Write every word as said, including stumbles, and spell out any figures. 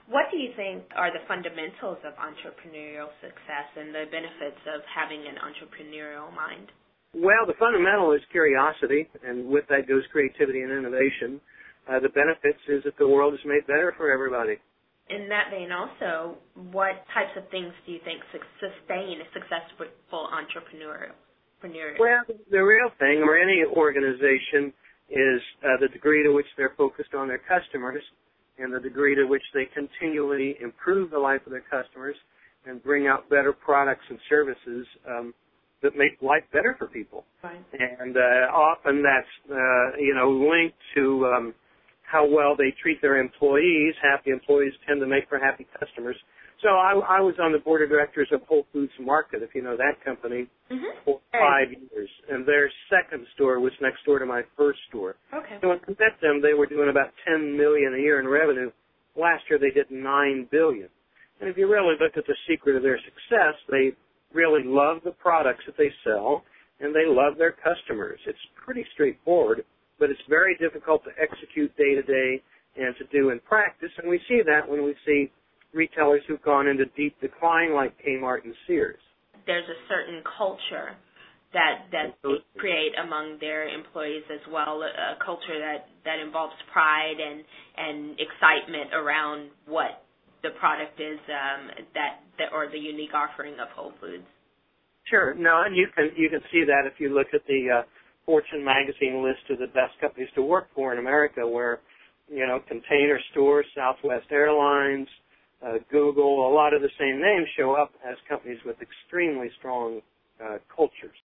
What do you think are the fundamentals of entrepreneurial success and the benefits of having an entrepreneurial mind? Well, the fundamental is curiosity, and with that goes creativity and innovation. Uh, the benefits is that the world is made better for everybody. In that vein also, what types of things do you think sustain a successful entrepreneurial? Well, the real thing, or any organization, is uh, the degree to which they're focused on their customers and the degree to which they continually improve the life of their customers and bring out better products and services um, that make life better for people. Right. And uh, often that's, uh, you know, linked to um, how well they treat their employees. Happy employees tend to make for happy customers. So I, I was on the board of directors of Whole Foods Market, if you know that company, mm-hmm. for five years. And their second store was next door to my first store. Okay. So when I met them, they were doing about ten million dollars a year in revenue. Last year they did nine billion dollars. And if you really look at the secret of their success, they really love the products that they sell, and they love their customers. It's pretty straightforward, but it's very difficult to execute day to day and to do in practice. And we see that when we see retailers who've gone into deep decline like Kmart and Sears. There's a certain culture that that they create among their employees as well, a culture that, that involves pride and, and excitement around what the product is um, that, that or the unique offering of Whole Foods. Sure. No, and you can you can see that if you look at the uh, Fortune magazine list of the best companies to work for in America, where, you know, Container Store, Southwest Airlines, uh, Google, a lot of the same names show up as companies with extremely strong uh, cultures.